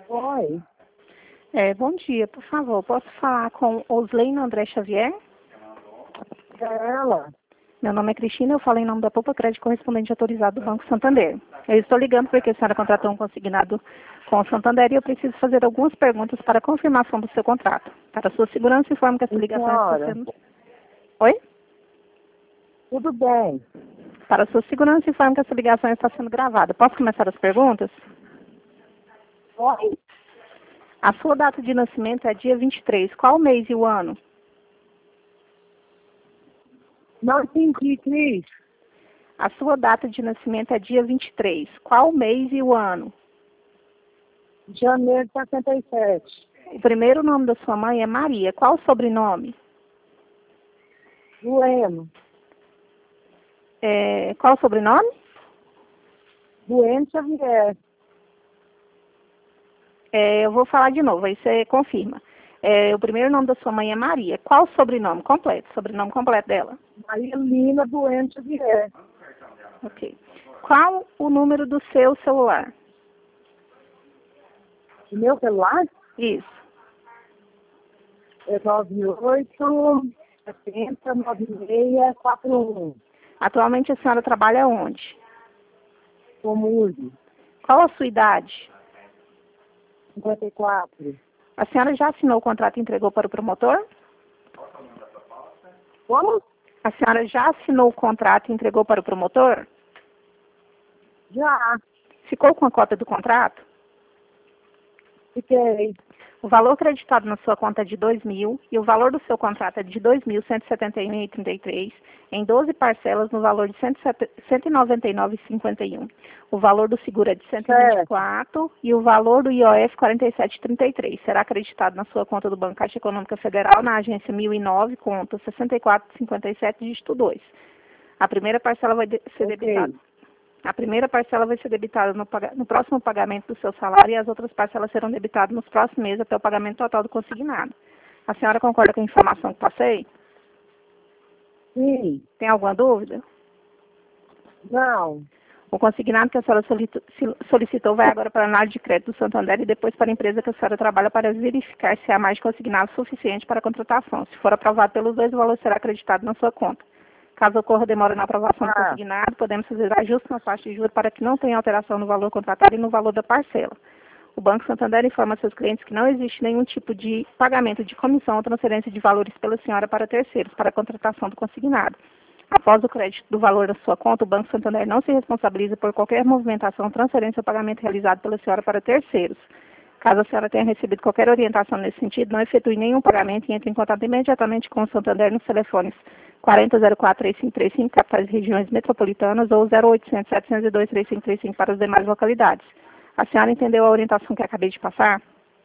Oi, Bom dia, por favor, posso falar com Osleino André Xavier? é ela. Meu nome é Cristina, eu falo em nome da Poupa Crédito correspondente autorizado do Banco Santander. Eu estou ligando porque a senhora contratou um consignado com o Santander e eu preciso fazer algumas perguntas para confirmação do seu contrato. Para sua segurança, informo que essa ligação está Senhora, sendo... Oi? tudo bem. Para sua segurança, informo que essa ligação está sendo gravada. Posso começar as perguntas? Oi, A sua data de nascimento é dia 23. Qual o mês e o ano? não entendi, Cris. A sua data de nascimento é dia 23. Qual o mês e o ano? Janeiro de 67. O primeiro nome da sua mãe é Maria. Qual o sobrenome? Bueno, Qual o sobrenome? Bueno Xavier. Eu vou falar de novo, aí você confirma. O primeiro nome da sua mãe é Maria. Qual o sobrenome completo? Sobrenome completo dela? Maria Lina Bueno Xavier. Ok. Qual o número do seu celular? O meu celular Isso. é 98 70 9641. Atualmente a senhora trabalha onde? Como uso? Qual a sua idade? 54. A senhora já assinou o contrato e entregou para o promotor? Como? A senhora já assinou o contrato e entregou para o promotor? Já. Ficou com a cópia do contrato? Fiquei. O valor creditado na sua conta é de 2.000 e o valor do seu contrato é de 2.171,33 em 12 parcelas no valor de 199,51. O valor do seguro é de 124 e o valor do IOF 47,33. Será acreditado na sua conta do Banco Caixa Econômica Federal na agência 1009, conta 6457, dígito 2. A primeira parcela vai ser debitada. A primeira parcela vai ser debitada no próximo pagamento do seu salário e as outras parcelas serão debitadas nos próximos meses até o pagamento total do consignado. A senhora concorda com a informação que passei? Sim. Tem alguma dúvida? Não. O consignado que a senhora solicitou vai agora para a análise de crédito do Santander e depois para a empresa que a senhora trabalha para verificar se há mais de consignado suficiente para a contratação. Se for aprovado pelos dois, o valor será acreditado na sua conta. Caso ocorra demora na aprovação do consignado, podemos fazer ajustes na taxa de juros para que não tenha alteração no valor contratado e no valor da parcela. O Banco Santander informa seus clientes que não existe nenhum tipo de pagamento de comissão ou transferência de valores pela senhora para terceiros para a contratação do consignado. Após o crédito do valor da sua conta, o Banco Santander não se responsabiliza por qualquer movimentação, transferência ou pagamento realizado pela senhora para terceiros. Caso a senhora tenha recebido qualquer orientação nesse sentido, não efetue nenhum pagamento e entre em contato imediatamente com o Santander nos telefones 4004-3535, capitais e regiões metropolitanas, ou 0800-702-3535 para as demais localidades. A senhora entendeu a orientação que acabei de passar?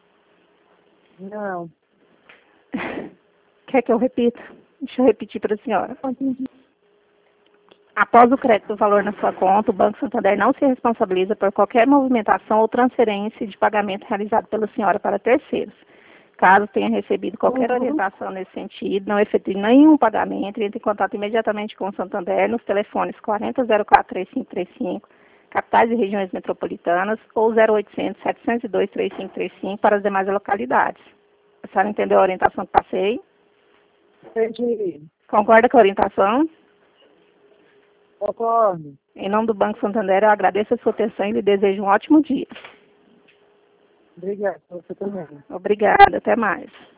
Não. Quer que eu repita? Deixa eu repetir para a senhora. Não entendi. Após o crédito do valor na sua conta, o Banco Santander não se responsabiliza por qualquer movimentação ou transferência de pagamento realizado pela senhora para terceiros. Caso tenha recebido qualquer orientação nesse sentido, não efetue nenhum pagamento e entre em contato imediatamente com o Santander nos telefones 4004-3535, capitais e regiões metropolitanas, ou 0800-702-3535 para as demais localidades. A senhora entendeu a orientação que passei? Entendi. Concorda com a orientação? Concordo. Em nome do Banco Santander, eu agradeço a sua atenção e lhe desejo um ótimo dia. Obrigada. Você também. Obrigada, até mais.